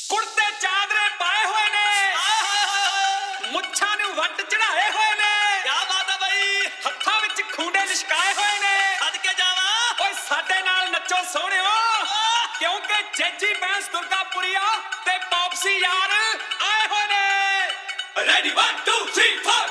कुर्ते चादरे पाए हुए ने, मुच्छां नूं वट चढ़ाए हुए ने। क्या बात है भाई, हत्थां विच खूंडे लिशकाए हुए ने। सद के जावा ओए साडे नाल नचो सोहणिओ, क्योंकि जैजी बैंस दुर्गापुरिया ते पॉपसी यार आए हुए ने। Ready 1 2 3 4।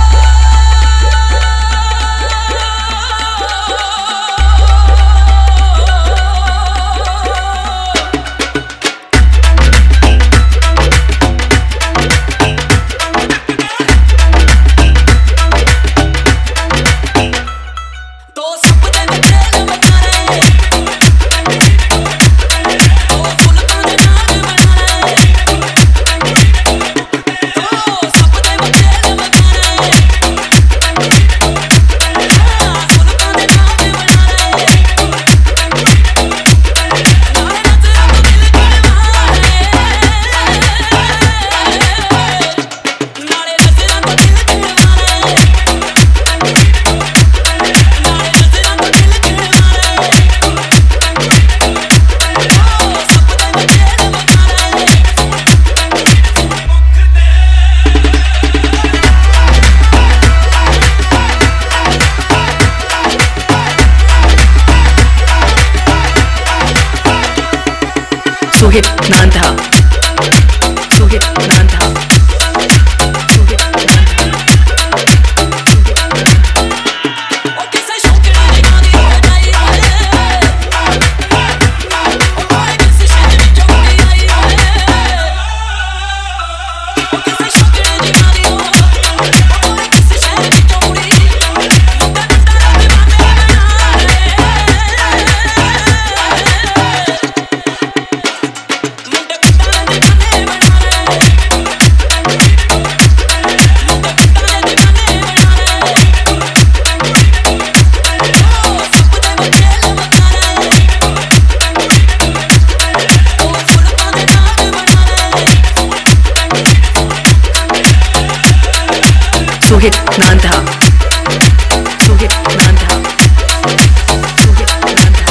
Suhit Nanda. Suhit Nanda. Suhit Nanda. O que se show que ele gani ho jai hoye, o koi kisi shehर में चौड़ी आई होए, o que se show que ele gani ho, o koi kisi शहर में चौड़ी, मुद्दा मुद्दा दीवाने बना Suhit Nanda. Suhit Nanda. Suhit Nanda.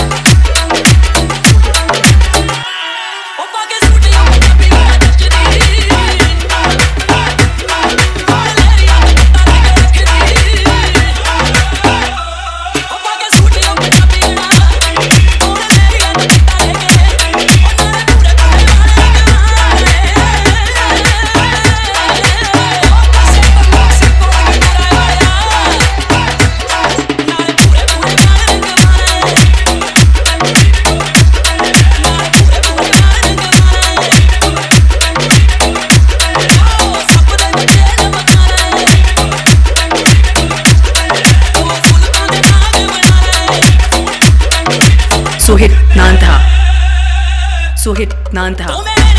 o pague सूटियों में कभी ना जचदी, वालेरिया में पता लगे रखदी, o pague सूटियों में कभी ना, वालेरिया में पता लगे, o नारे पूरे पूरे वाले गवारे, o पासे बंगासी को कराया, नारे पूरे पूरे वाले गवारे, नारे पूरे पूरे वाले गवारे, ओ सब दे बच्चे नमकारे, ओ फुलकों दे नाग बनारे। Suhit Nanda. Suhit Nanda. तो मेरे